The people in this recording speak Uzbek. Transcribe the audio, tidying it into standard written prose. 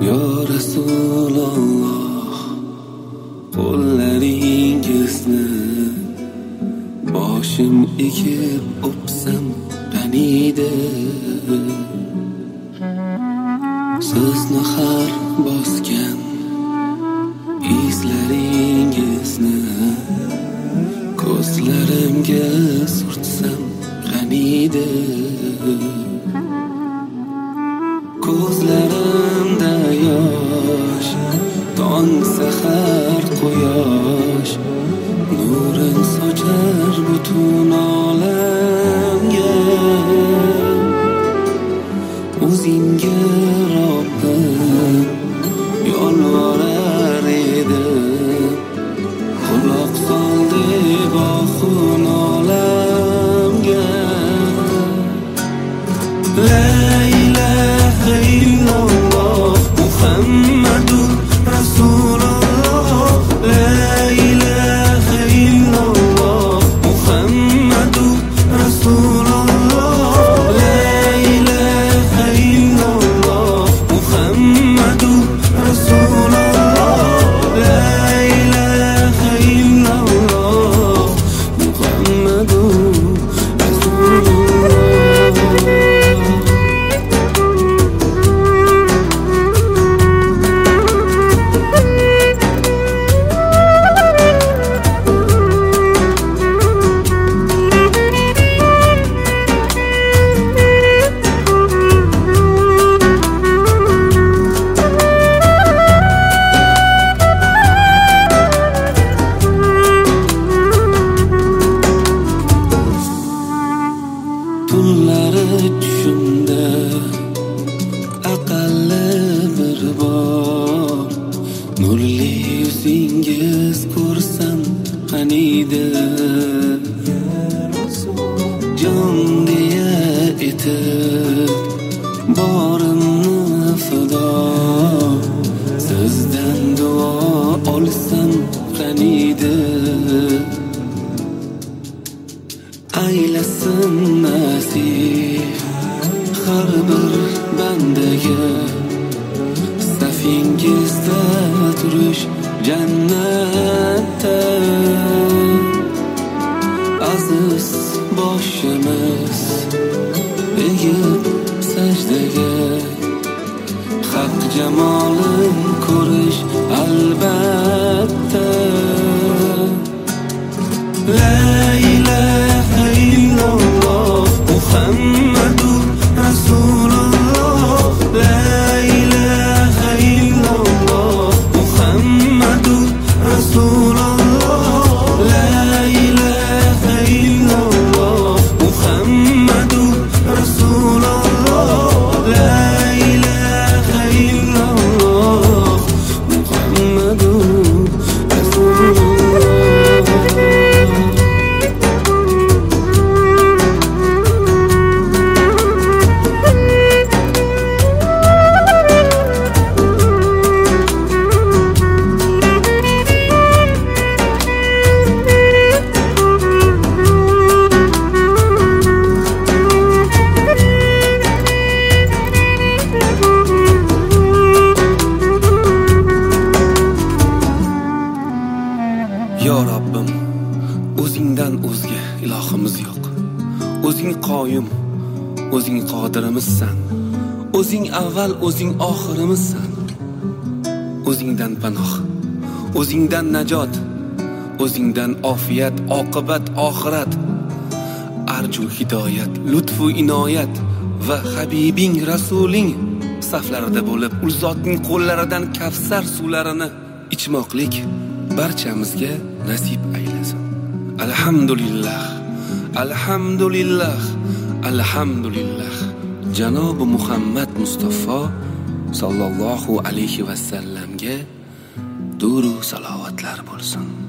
Ya Rasululloh, qo'llaringizni boshim ekib o'psam qaniydi. Sizni har bosgan izlaringizni ko'zlarimga surtsam qaniydi. Ko'zlarimda yosh, tong sahar quyosh nurin sochar butun olamga. O'zingga Robbim yolvorar edim, quloq sol deb oxun olamga. La ilaha illalloh Muhammadur Rasululloh. La ilaha illalloh Muhammadur Rasululloh. La ilaha illalloh Muhammadur Rasululloh. La ilaha illalloh Muhammadur Rasululloh. Tunlari tushimda aqalli bir bor nurli yuzingiz ko'rsam qaniydi. Jon deya etib borimni fido sizdan duo olsam qaniydi. Aylasin nasib har bir bandaga safingizda turish jannatda. Aziz boshimiz egib sajdaga haq jamolin ko'rish albatta. La ilaha illalloh Muhammadur Rasululloh. La ilaha illalloh Muhammadur Rasululloh. La ilaha illalloh Muhammadur Rasululloh. La ilaha illalloh Muhammadur Rasululloh. Ya Rabbim, o'zingdan o'zga ilohimiz yo'q. O'zing qoyim, o'zing qodirimizsan. O'zing avval, o'zing oxirimizsan. O'zingdan panoh, o'zingdan najot, o'zingdan ofiyat, oqibat, oxirat. Arju hidoyat, lutfu inoyat va Habibing Rasuling saflarida bo'lib, ul zotning qo'llaridan Kavsar suvlarini ichmoqlik barchamizga nasib aylasin. Alhamdulillah, alhamdulillah, alhamdulillah. Janobi Muhammad Mustafa sallallohu alayhi va sallamga duru salovatlar bo'lsin.